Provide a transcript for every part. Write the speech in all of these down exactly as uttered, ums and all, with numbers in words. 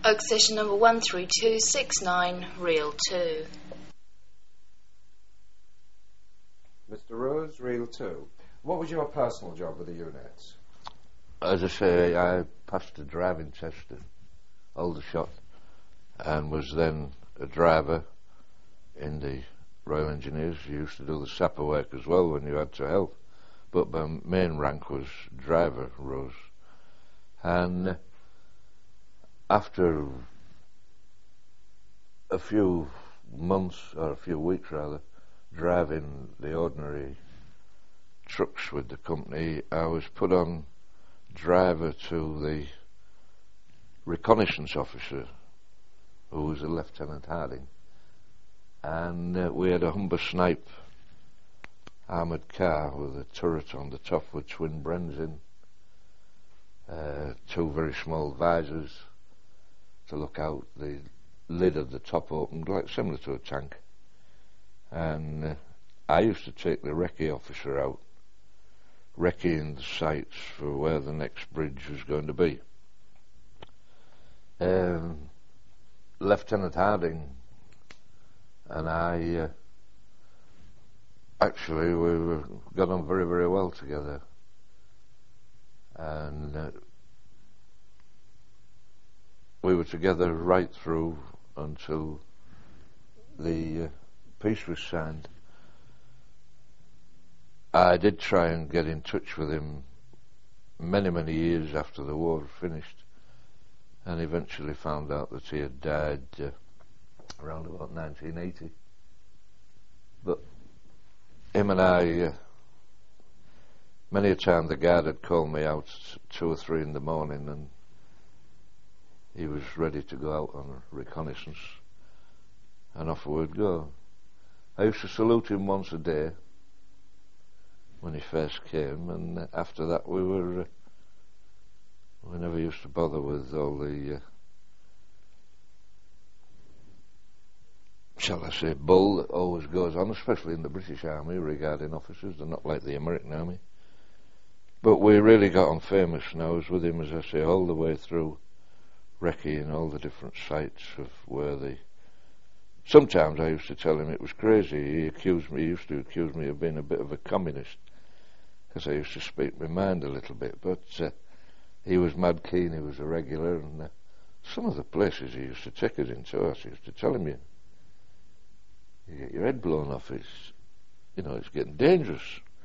Oak session number one three two six nine, reel two. Mister Rose, reel two. What was your personal job with the units? As I say, I passed a driving test in Aldershot and was then a driver in the Royal Engineers. You used to do the sapper work as well when you had to help, but my main rank was driver, Rose. And after a few months, or a few weeks rather, driving the ordinary trucks with the company, I was put on driver to the reconnaissance officer, who was a Lieutenant Harding, and uh, we had a Humber Snipe armoured car with a turret on the top with twin Brens in, uh, two very small visors to look out, the lid of the top opened, like similar to a tank. And uh, I used to take the recce officer out, recceing the sites for where the next bridge was going to be. Um, Lieutenant Harding and I uh, actually we were, got on very, very well together, and uh, we were together right through until the uh, peace was signed. I did try and get in touch with him many, many years after the war finished, and eventually found out that he had died uh, around about nineteen eighty. But him and I, uh, many a time the guard had called me out at two or three in the morning, and he was ready to go out on a reconnaissance, and off we'd go. I used to salute him once a day when he first came, and after that we were uh, we never used to bother with all the uh, shall I say bull that always goes on, especially in the British Army regarding officers. They're not like the American Army, but we really got on famous now. I was with him, as I say, all the way through recce and all the different sites of where the sometimes I used to tell him it was crazy. He accused me, he used to accuse me of being a bit of a communist, because I used to speak my mind a little bit, but uh, he was mad keen, he was a regular, and uh, some of the places he used to take us into, I used to tell him, you, you get your head blown off, it's, you know, it's getting dangerous.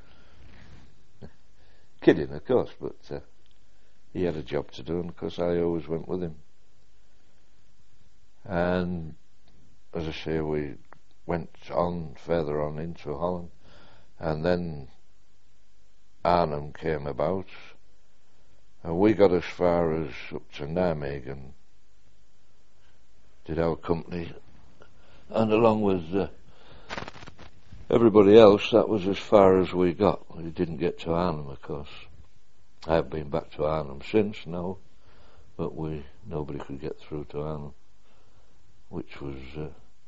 Kidding, of course, but uh, he had a job to do, and of course I always went with him. And as I say, we went on further on into Holland, and then Arnhem came about, and we got as far as up to Nijmegen, did our company, and along with uh, everybody else, that was as far as we got. We didn't get to Arnhem, of course. I have been back to Arnhem since now, but we nobody could get through to Arnhem, which was uh,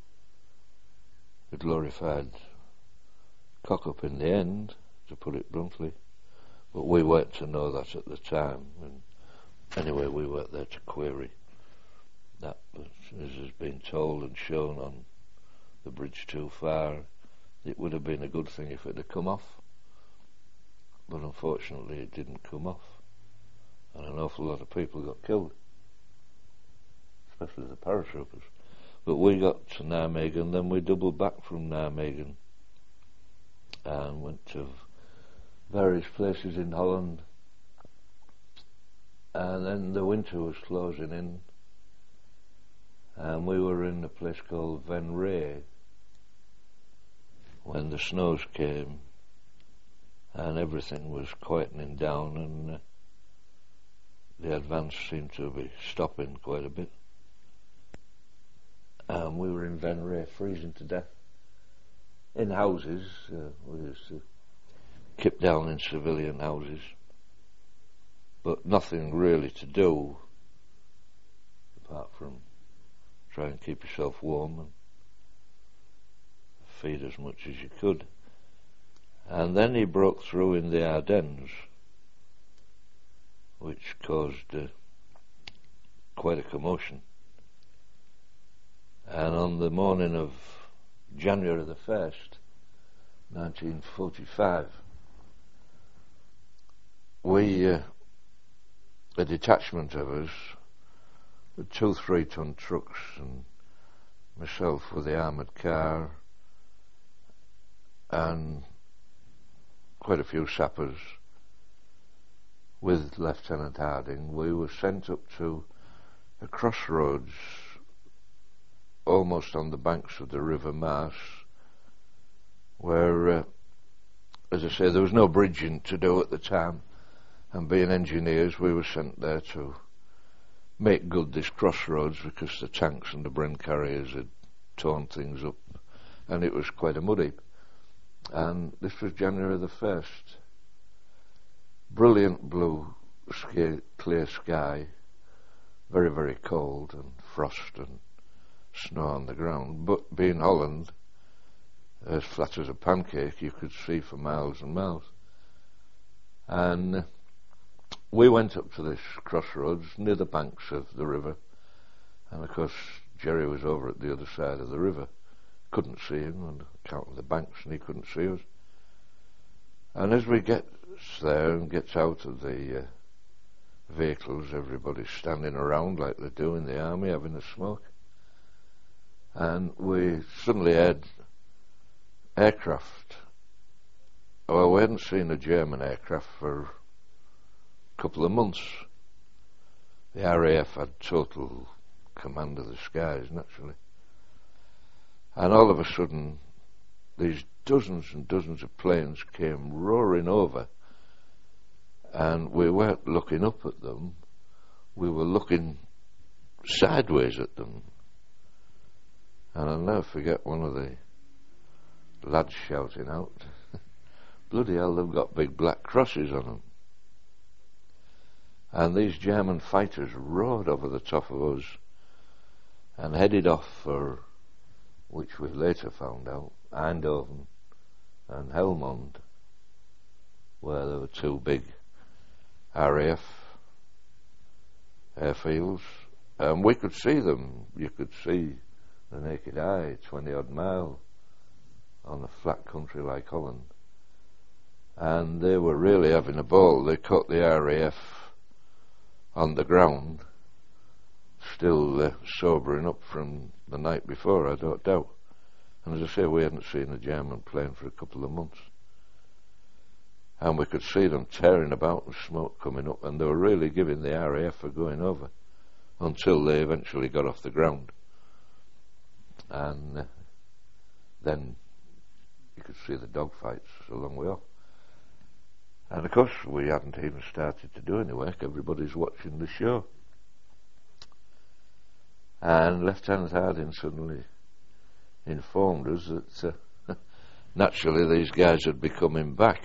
a glorified cock-up in the end, to put it bluntly. But we weren't to know that at the time, and anyway, we weren't there to query that. But as has been told and shown on the bridge too far, it would have been a good thing if it had come off, but unfortunately it didn't come off, and an awful lot of people got killed, especially the paratroopers. But we got to Nijmegen, then we doubled back from Nijmegen and went to various places in Holland, and then the winter was closing in, and we were in a place called Ven Ray when the snows came and everything was quietening down, and uh, the advance seemed to be stopping quite a bit, and we were in Ven Ray freezing to death in houses. Uh, we used to keep down in civilian houses, but nothing really to do apart from try and keep yourself warm and feed as much as you could. And then he broke through in the Ardennes, which caused uh, quite a commotion. And on the morning of January the first, nineteen forty-five, we, uh, a detachment of us, with two three-ton trucks and myself with the armoured car and quite a few sappers with Lieutenant Harding, we were sent up to a crossroads almost on the banks of the River Mars, where, uh, as I say, there was no bridging to do at the time, and being engineers we were sent there to make good this crossroads because the tanks and the Bren carriers had torn things up and it was quite a mud heap. And this was January the first. Brilliant blue, sky, clear sky, very, very cold, and frost and snow on the ground. But being Holland, as flat as a pancake, you could see for miles and miles. And uh, we went up to this crossroads near the banks of the river, and of course Jerry was over at the other side of the river. Couldn't see him on account of the banks, and he couldn't see us. And as we get there and gets out of the uh, vehicles, everybody's standing around like they do in the army, having a smoke. And we suddenly had aircraft. Well, we hadn't seen a German aircraft for a couple of months. The R A F had total command of the skies, naturally. And all of a sudden, these dozens and dozens of planes came roaring over, and we weren't looking up at them, we were looking sideways at them. And I'll never forget one of the lads shouting out, bloody hell, they've got big black crosses on them. And these German fighters roared over the top of us and headed off for, which we later found out, Eindhoven and Helmond, where there were two big R A F airfields. And we could see them. You could see the naked eye, twenty odd mile on a flat country like Holland. And they were really having a ball. They caught the R A F on the ground, still uh, sobering up from the night before, I don't doubt. And as I say, we hadn't seen a German plane for a couple of months. And we could see them tearing about and smoke coming up, and they were really giving the R A F a going over until they eventually got off the ground. And uh, then you could see the dogfights a long way off. And of course we hadn't even started to do any work, everybody's watching the show. And Lieutenant Harding suddenly informed us that uh, naturally these guys would be coming back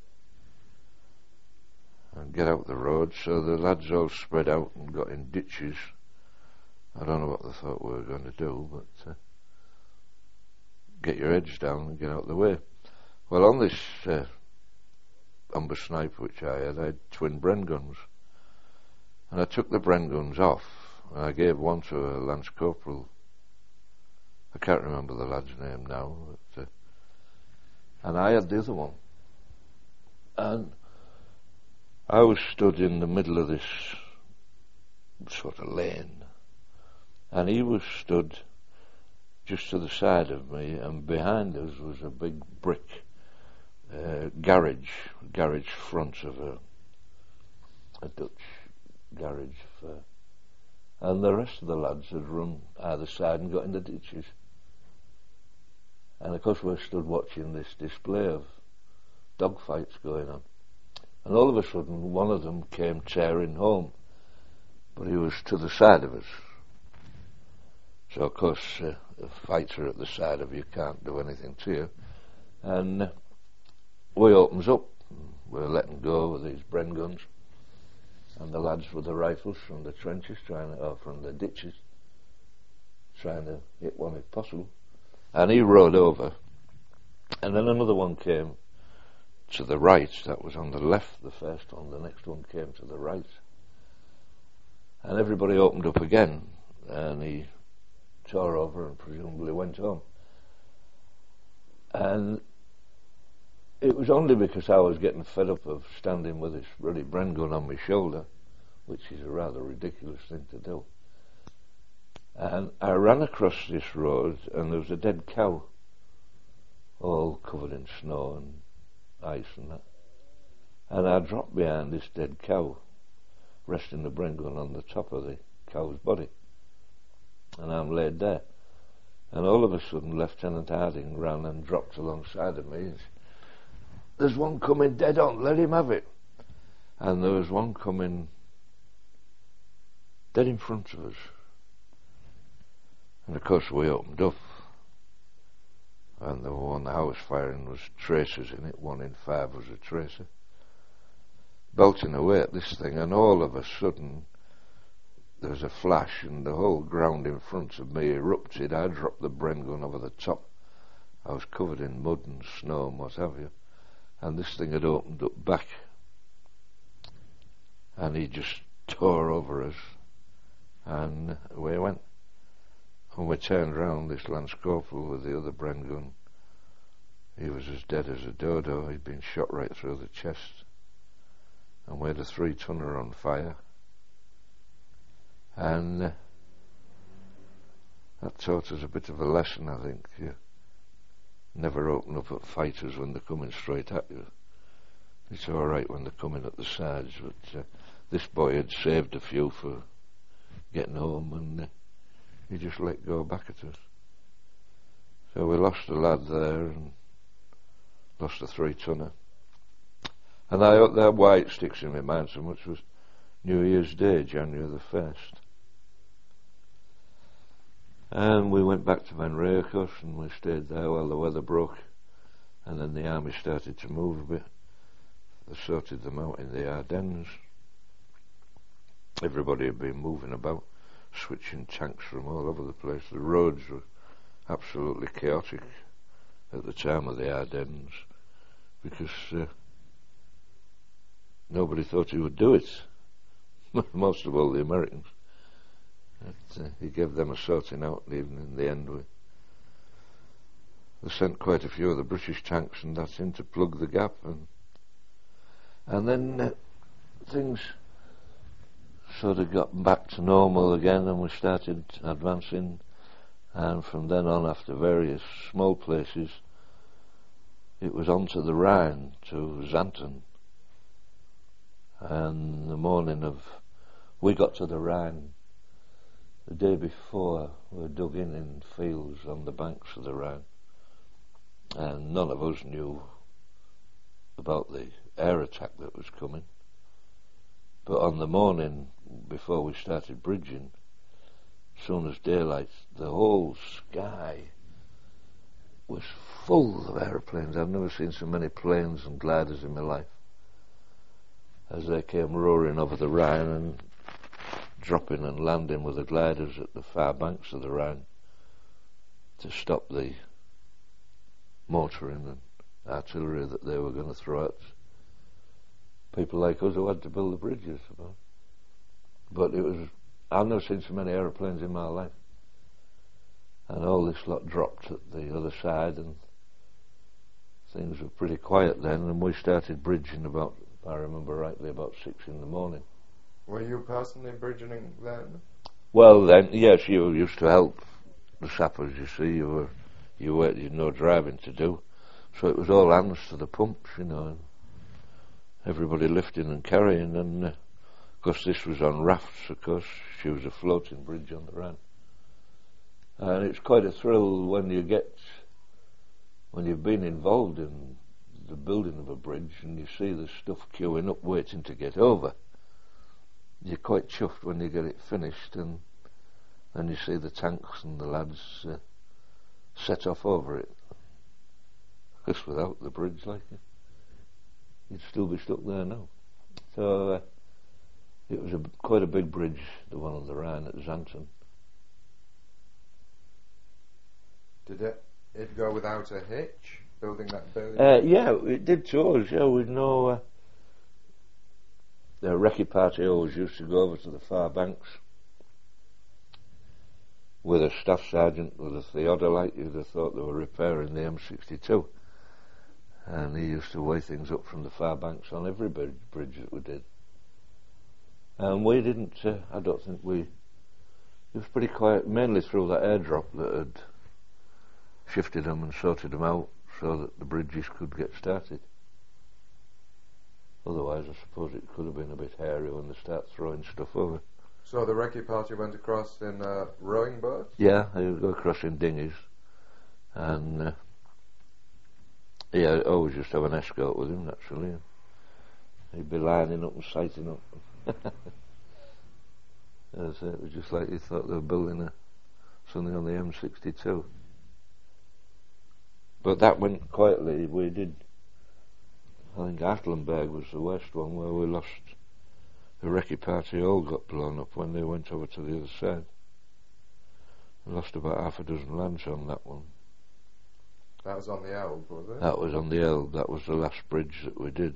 and get out the road, so the lads all spread out and got in ditches. I don't know what they thought we were going to do, but uh, get your heads down and get out the way. Well, on this uh, Umber Sniper which I had, I had twin Bren guns, and I took the Bren guns off and I gave one to a Lance Corporal. I can't remember the lad's name now, but, uh, and I had the other one. And I was stood in the middle of this sort of lane, and he was stood just to the side of me, and behind us was a big brick uh, garage, garage front of a, a Dutch garage for, and the rest of the lads had run either side and got in the ditches. And of course we stood watching this display of dogfights going on. And all of a sudden one of them came tearing home, but he was to the side of us. So of course uh, a fighter at the side of you can't do anything to you. And uh, we opens up, we're letting go with these Bren guns, and the lads with the rifles from the trenches, trying to, or from the ditches, trying to hit one if possible. And he rode over, and then another one came to the right. That was on the left, the first one. The next one came to the right, and everybody opened up again, and he tore over and presumably went home. And it was only because I was getting fed up of standing with this bloody Bren gun on my shoulder, which is a rather ridiculous thing to do. And I ran across this road, and there was a dead cow, all covered in snow and ice and that. And I dropped behind this dead cow, resting the Bren gun on the top of the cow's body. And I'm laid there. And all of a sudden, Lieutenant Harding ran and dropped alongside of me. And said, "There's one coming dead on, let him have it." And there was one coming dead in front of us. And of course we opened up. And the one I was firing was tracers in it. One in five was a tracer. Belting away at this thing, and all of a sudden there was a flash and the whole ground in front of me erupted. I dropped the Bren gun over the top. I was covered in mud and snow and what have you. And this thing had opened up back. And he just tore over us. And away he went. When we turned round, this Lance Corporal with the other Bren gun, he was as dead as a dodo. He'd been shot right through the chest. And we had a three-tonner on fire. And uh, that taught us a bit of a lesson, I think. You never open up at fighters when they're coming straight at you. It's all right when they're coming at the sides, but uh, this boy had saved a few for getting home, and uh, he just let go back at us. So we lost a lad there and lost a three-tonner. And I, that why it sticks in my mind so much was New Year's Day, January the first. And we went back to Van Ray, of course, and we stayed there while the weather broke. And then the army started to move a bit. They sorted them out in the Ardennes. Everybody had been moving about, switching tanks from all over the place. The roads were absolutely chaotic at the time of the Ardennes, because uh, nobody thought he would do it. Most of all the Americans. But, uh, he gave them a sorting out, even in the end. We, they sent quite a few of the British tanks and that in to plug the gap, and and then uh, things sort of got back to normal again, and we started advancing, and from then on, after various small places, it was on to the Rhine, to Xanten. And the morning of, we got to the Rhine the day before. We were dug in in fields on the banks of the Rhine, and none of us knew about the air attack that was coming. But on the morning before we started bridging, as soon as daylight, the whole sky was full of aeroplanes. I've never seen so many planes and gliders in my life, as they came roaring over the Rhine and dropping and landing with the gliders at the far banks of the Rhine to stop the mortaring and artillery that they were going to throw at people like us who had to build the bridges. But it was, I've never seen so many aeroplanes in my life. And all this lot dropped at the other side, and things were pretty quiet then, and we started bridging about, if I remember rightly, about six in the morning. Were you personally bridging then? Well then, yes, you used to help the sappers, you see. You were, you were, you had no driving to do, so it was all hands to the pumps, you know, and everybody lifting and carrying, and uh, of course this was on rafts, of course. She was a floating bridge on the Rhine. And it's quite a thrill when you get, when you've been involved in the building of a bridge and you see the stuff queuing up waiting to get over. You're quite chuffed when you get it finished, and then you see the tanks and the lads uh, set off over it. Because without the bridge, like, you'd still be stuck there now. So uh, it was a, quite a big bridge, the one on the Rhine at Xanten. Did it, it go without a hitch, building that building? Uh, yeah, it did to us, yeah, we'd no... Uh, the recce party always used to go over to the far banks, with a staff sergeant with a theodolite, you'd have thought they were repairing the M sixty-two. And he used to weigh things up from the far banks on every bridge, bridge that we did. And we didn't, uh, I don't think we, it was pretty quiet, mainly through that airdrop that had shifted them and sorted them out so that the bridges could get started. Otherwise, I suppose it could have been a bit hairy when they start throwing stuff over. So the recce party went across in uh, rowing boats? Yeah, they would go across in dinghies. And, uh, yeah, I always used to have an escort with him, naturally. He'd be lining up and sighting up. As uh, it was just like you thought they were building a, something on the M sixty-two. But that went quietly. We did, I think Attenberg was the worst one, where we lost, the recce party all got blown up when they went over to the other side. We lost about half a dozen lads on that one. That was on the Eld, was it? That was on the Eld. That was the last bridge that we did.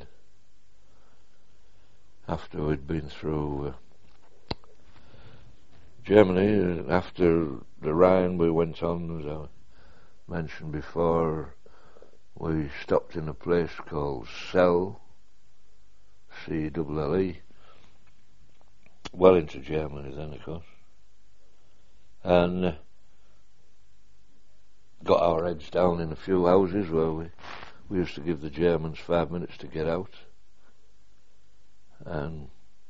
After we'd been through uh, Germany, uh, after the Rhine we went on, as I mentioned before, we stopped in a place called Celle, C L L E, well into Germany then, of course, and uh, got our heads down in a few houses where we, we used to give the Germans five minutes to get out, and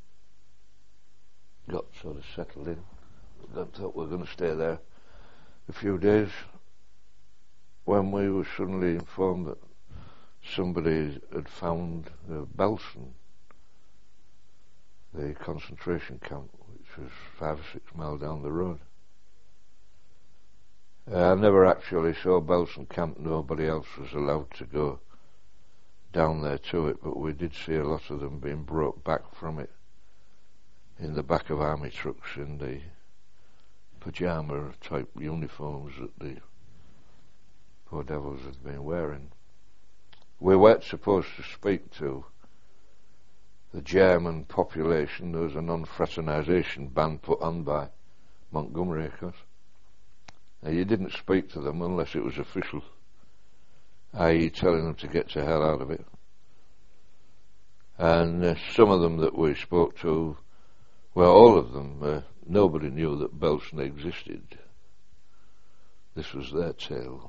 got sort of settled in. Thought we were going to stay there a few days, when we were suddenly informed that somebody had found uh, Belsen, the concentration camp, which was five or six miles down the road. Uh, I never actually saw Belsen camp. Nobody else was allowed to go down there to it, but we did see a lot of them being brought back from it in the back of army trucks in the pyjama type uniforms that the poor devils had been wearing. We weren't supposed to speak to the German population. There was a non-fraternisation ban put on by Montgomery, of course. Now, you didn't speak to them unless it was official, that is telling them to get the hell out of it. And uh, some of them that we spoke to, well, all of them, uh, nobody knew that Belsen existed. This was their tale.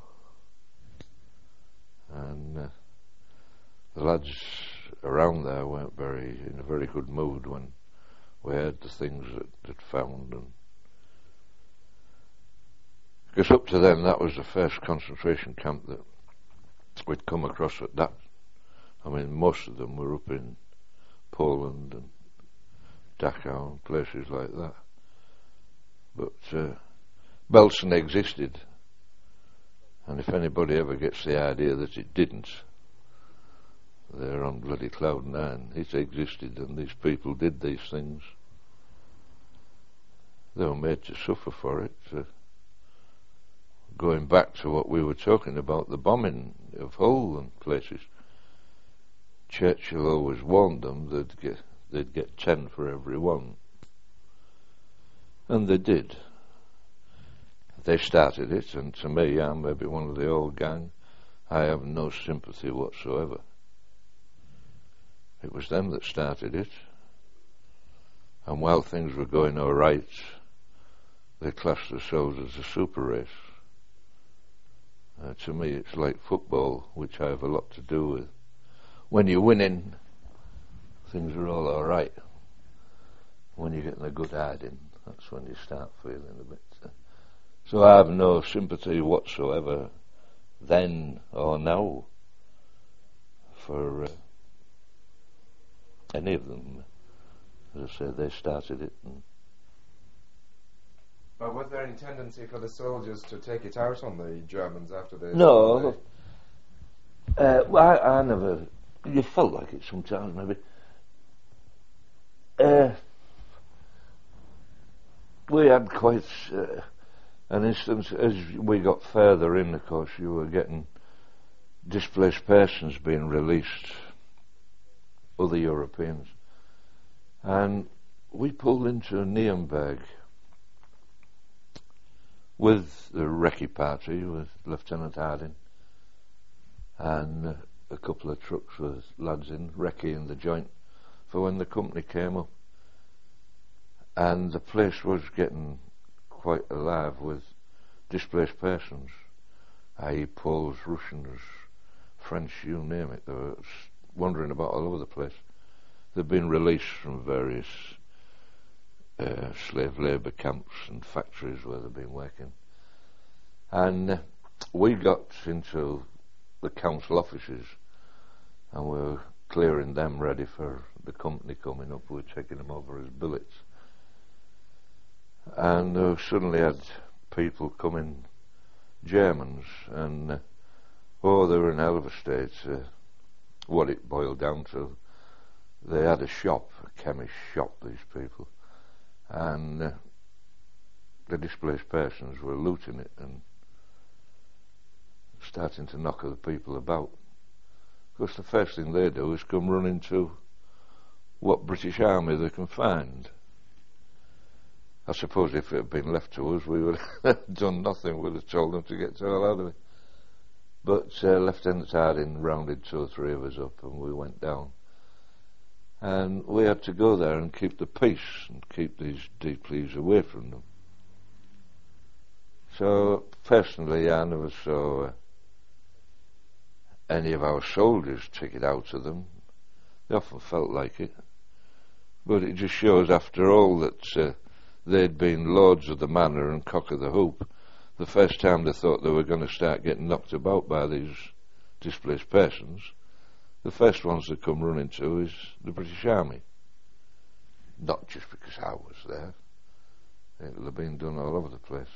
And uh, the lads around there weren't very in a very good mood when we heard the things that they'd found. And because up to then, that was the first concentration camp that we'd come across at that. I mean, most of them were up in Poland and Dachau and places like that. But uh, Belsen existed, and if anybody ever gets the idea that it didn't, they're on bloody cloud nine. It existed, and these people did these things. They were made to suffer for it. Uh, going back to what we were talking about, the bombing of Hull and places, Churchill always warned them they'd get they'd get ten for every one, and they did. They started it, and to me, I'm maybe one of the old gang. I have no sympathy whatsoever. It was them that started it, and while things were going all right, they classed themselves as a super race. Uh, to me, it's like football, which I have a lot to do with. When you're winning, things are all all right. When you're getting a good hiding, that's when you start feeling a bit. Uh, so I have no sympathy whatsoever, then or now, for uh, any of them. As I say, they started it. And but was there any tendency for the soldiers to take it out on the Germans after they... No. Uh, well, I, I never... You felt like it sometimes, maybe. Uh, we had quite uh, an instance, as we got further in, of course, you were getting displaced persons being released, other Europeans. And we pulled into Nuremberg with the recce party, with Lieutenant Harding, and uh, a couple of trucks with lads in, recce in the joint, for when the company came up. And the place was getting quite alive with displaced persons, that is. Poles, Russians, French, you name it. They were wandering about all over the place. They'd been released from various uh, slave labour camps and factories where they'd been working. And uh, we got into the council offices and we were clearing them ready for the company coming up. We were taking them over as billets. And uh, suddenly had people coming, Germans, and uh, oh, they were in hell of a state. Uh, what it boiled down to, they had a shop, a chemist shop, these people, and uh, the displaced persons were looting it and starting to knock other people about. Of course, the first thing they do is come running to what British Army they can find. I suppose if it had been left to us, we would have done nothing. We'd have told them to get the hell out of it. But uh, Lieutenant Harding rounded two or three of us up and we went down. And we had to go there and keep the peace and keep these deeplies away from them. So, personally, I never saw uh, any of our soldiers take it out of them. They often felt like it. But it just shows, after all, that uh, they'd been lords of the manor and cock of the hoop. The first time they thought they were going to start getting knocked about by these displaced persons, the first ones they come running to is the British Army. Not just because I was there. It'll have been done all over the place.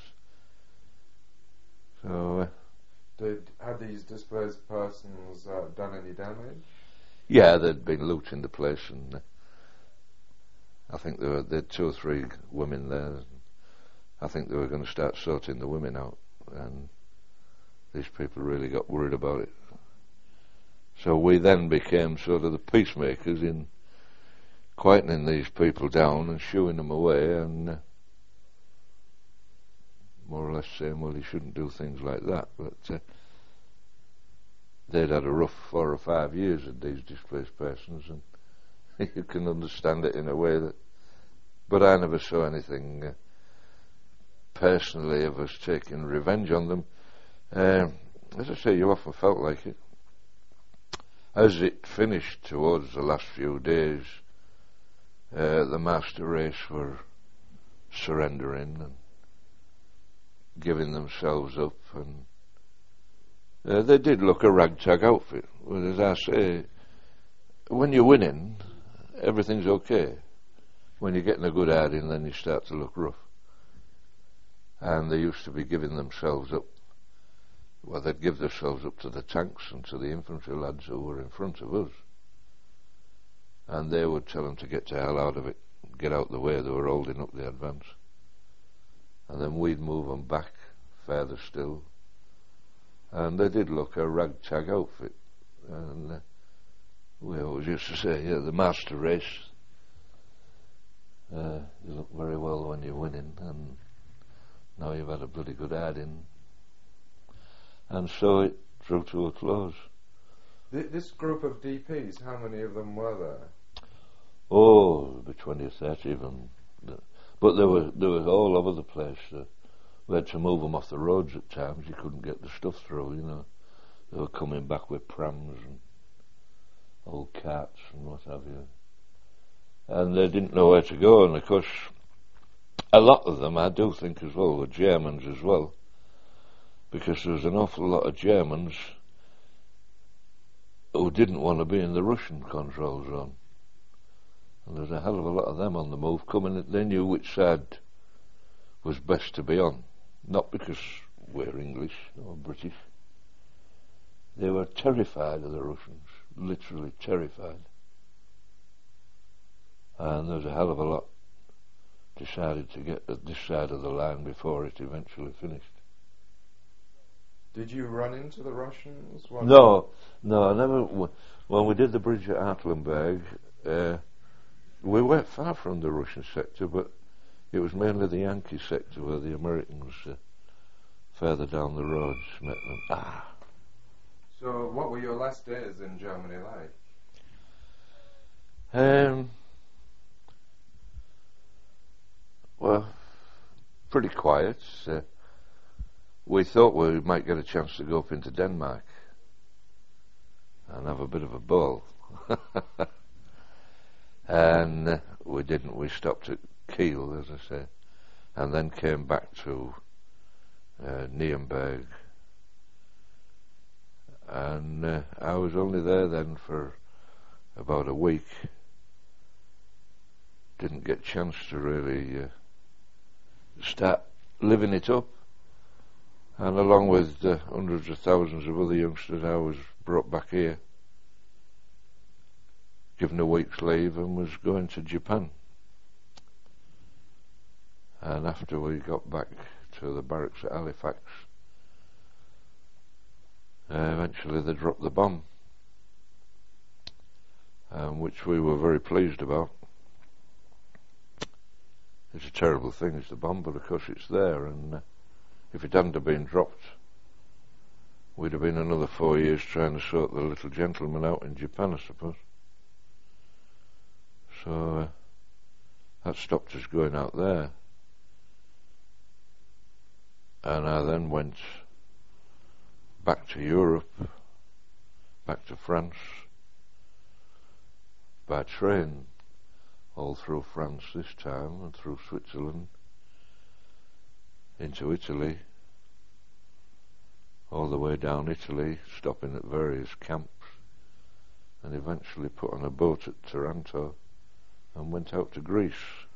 So, uh, Did had these displaced persons uh, done any damage? Yeah, they'd been looting the place, and uh, I think there were there were two or three women there. I think they were going to start sorting the women out, and these people really got worried about it. So we then became sort of the peacemakers in quietening these people down and shooing them away, and uh, more or less saying, well, you shouldn't do things like that. But uh, they'd had a rough four or five years of these displaced persons, and you can understand it in a way that. But I never saw anything uh, personally of us taking revenge on them. Um, as I say, you often felt like it. As it finished towards the last few days, uh, the master race were surrendering and giving themselves up, and uh, they did look a ragtag outfit. Well, as I say, when you're winning, everything's okay. When you're getting a good harding, then you start to look rough. And they used to be giving themselves up. Well, they'd give themselves up to the tanks and to the infantry lads who were in front of us. And they would tell them to get the hell out of it, get out the way. They were holding up the advance. And then we'd move them back further still. And they did look a ragtag outfit. And uh, we always used to say, yeah, the master race, uh, you look very well when you're winning, and now you've had a bloody good harding. And so it drew to a close. Th- this group of D Ps, how many of them were there? Oh, maybe twenty or thirty of them. But they were, they were all over the place. Uh, we had to move them off the roads at times. You couldn't get the stuff through, you know. They were coming back with prams and old carts and what have you. And they didn't know where to go. And of course, a lot of them, I do think as well, were Germans as well. Because there was an awful lot of Germans who didn't want to be in the Russian control zone. And there was a hell of a lot of them on the move coming. They knew which side was best to be on. Not because we're English or British. They were terrified of the Russians. Literally terrified. And there was a hell of a lot decided to get at this side of the line before it eventually finished. Did you run into the Russians? What No, no, I never. When we did the bridge at Hartlenberg, uh, we weren't far from the Russian sector, but it was mainly the Yankee sector where the Americans uh, further down the road, met them. Ah. So, what were your last days in Germany like? Um, well, pretty quiet. Uh, we thought we might get a chance to go up into Denmark and have a bit of a ball. And uh, we didn't. We stopped at Kiel, as I say, and then came back to uh, Nuremberg. And uh, I was only there then for about a week. Didn't get a chance to really uh, start living it up. And along with uh, hundreds of thousands of other youngsters, I was brought back here, given a week's leave, and was going to Japan. And after we got back to the barracks at Halifax, uh, eventually they dropped the bomb, um, which we were very pleased about. It's a terrible thing, it's the bomb, but of course it's there, and uh, if it hadn't have been dropped, we'd have been another four years trying to sort the little gentleman out in Japan, I suppose. So uh, that stopped us going out there. And I then went back to Europe, back to France, by train, all through France this time, and through Switzerland, into Italy, all the way down Italy, stopping at various camps, and eventually put on a boat at Taranto and went out to Greece.